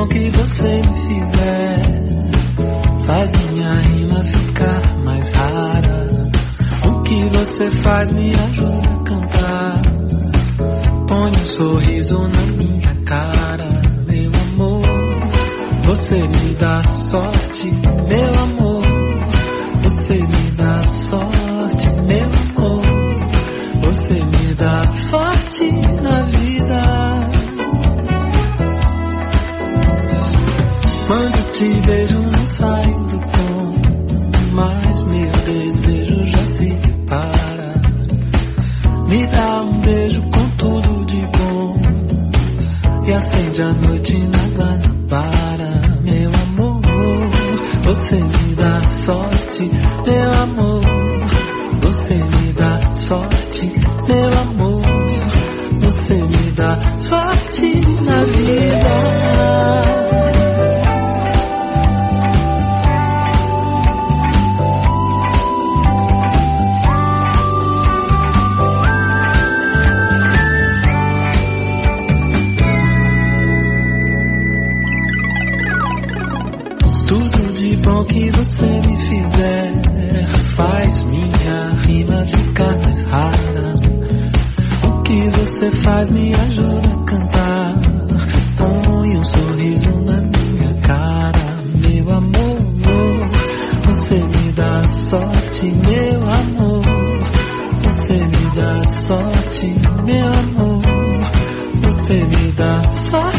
bom que você me fizer faz minha rima ficar mais rara. O que você faz me ajuda a cantar. Põe um sorriso na minha cara, meu amor. Você me dá sorte, meu amor. Você me dá sorte, meu amor. Você me dá sorte na vida. Quando te vejo não saio do tom, mas meu desejo já se repara. Me dá um beijo com tudo de bom e acende a noite, nada não para, meu amor. Você me dá sorte, meu amor. Você me dá sorte, meu amor. Você me dá sorte na vida. Que você me fizer faz minha rima ficar mais rara. O que você faz me ajuda a cantar. Põe um sorriso na minha cara, meu amor. Você me dá sorte, meu amor. Você me dá sorte, meu amor. Você me dá sorte.